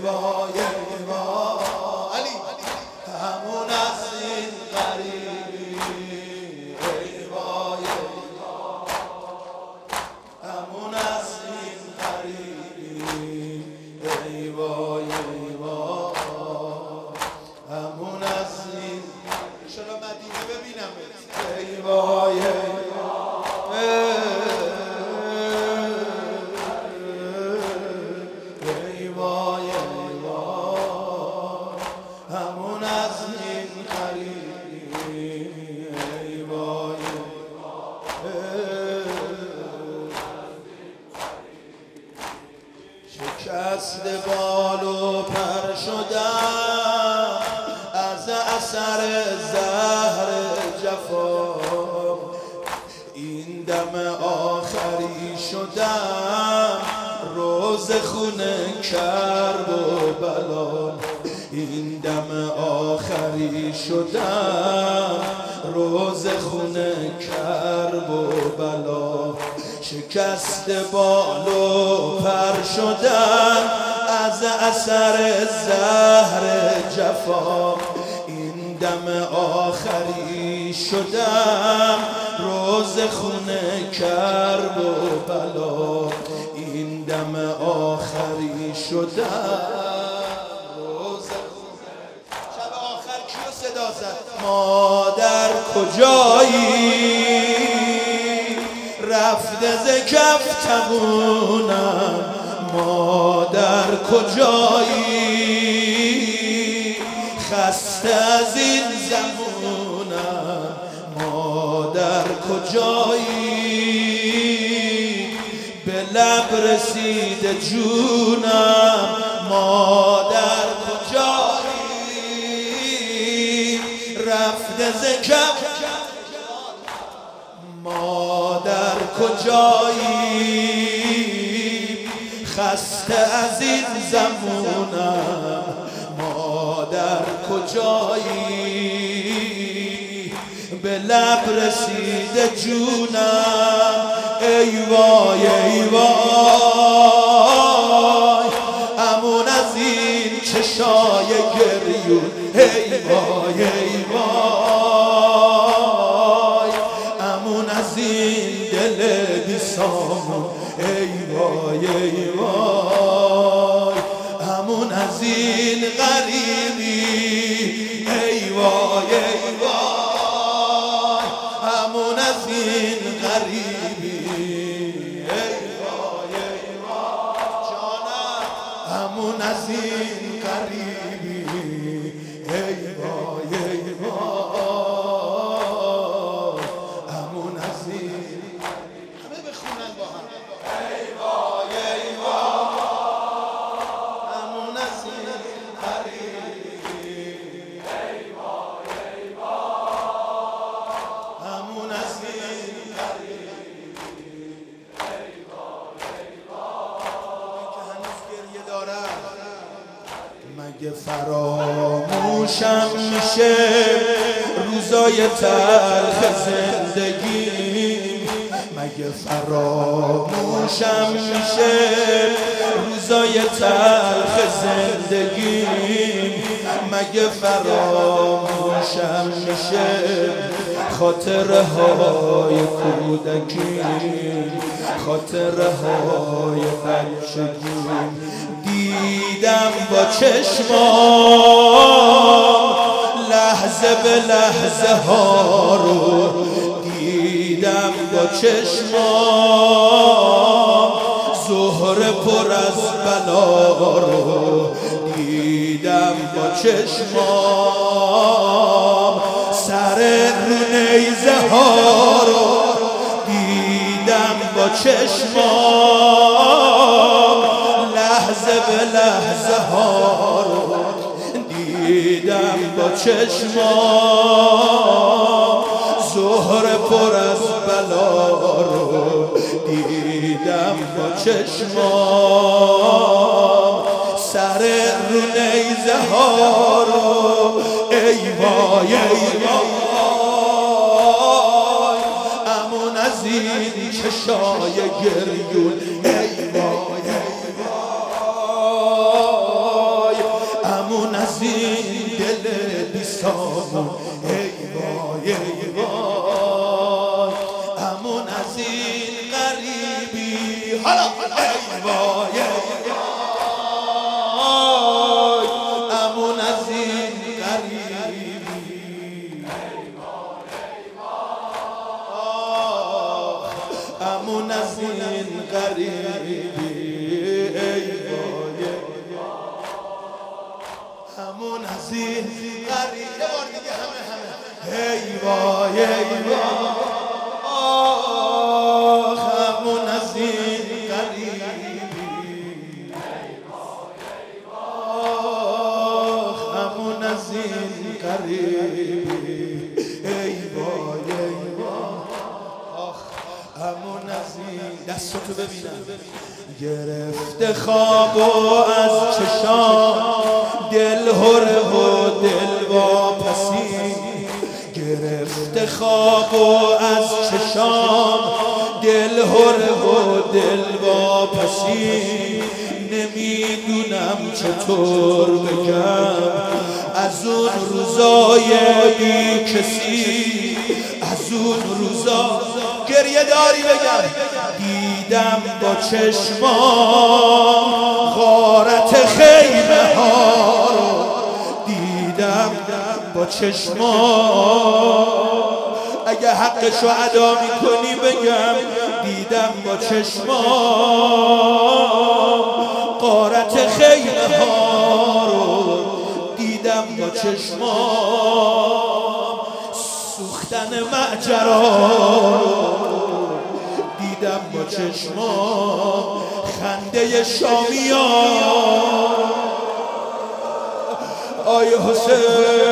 وای ای وای علی همون از این غریبی ای وای همون از این غریبی ای وای ای وای همون از این انشالله مدینه ببینم ای وای ای وای همون از این غریبی ای وای شکست بال و پر شدم از اثر زهر جفا این دم آخری شدم روز خونه کرب و بلا این دم آخری شدم روز خونه کرب و بلا شکست بال و پر شدم از اثر زهر جفا این دم آخری شدم روز خونه کرب و بلا این دم آخری شدم روز خونه شب آخر کیو صدا زد مادر کجایی رفته ز کف تبونم مادر کجایی خسته از این زمونم مادر کجایی به لب رسیده جونم مادر کجایی رفته ز کف مادر کجایی خسته از این زمونم مادر کجایی به لب رسیده جونم ای وای ای وای امون از این چشای گریون ای وای ای وای امون از این دل بی سامون ای وای ای وای همون از این غریبی ای وای ای وای همون از این غریبی ای وای ای وای جانم همون از این غریبی ای وای ای وای همون از این همه بخونن با هم ای وای ای وای همون از این غریبی ای وای ای وای همون از این غریبی ای وای ای وای که هنوز گریه دارم مگه فراموشم میشه روزای تلخ زندگی مگه فراموشم میشه روزای تلخ زندگی مگه فراموشم میشه خاطره های کودکی خاطره های بچگی دیدم با چشمام لحظه به لحظه ها رو دیدم با چشمام زهره پر از بلا رو دیدم با چشمام سر رو نیزه ها رو دیدم با چشمام لحظه به لحظه ها رو دیدم با چشمام زهره پر از بلا رو دیدم با چشمام سر رو نیزه ها رو ای وای ای وای امون از این چشای گریون ای وای ای وای سامون ای وای ای وای همون از این غریبی حالا ای وای ای وای همون از این غریبی همون از این غریبی ای وای همون از این غریبی ای وای ای وای همون از این غریبی همون از این غریبی ای وای ای وای همون از این دستتو ببینم گرفته خواب و از چشام دل هره و دل واپسی گرفته خواب و از چشام دل هره و دل واپسی نمیدونم چطور بگم از اون روزای بی کسی از اون روزا گریه داری بگم دیدم با چشمام غارت خیمه ها رو دیدم با چشمام اگه حقشو ادا میکنی بگم دیدم با چشمام غارت خیمه ها رو دیدم با چشمام سوختن معجرا دیدم با چشمام خنده شامیان آی حسین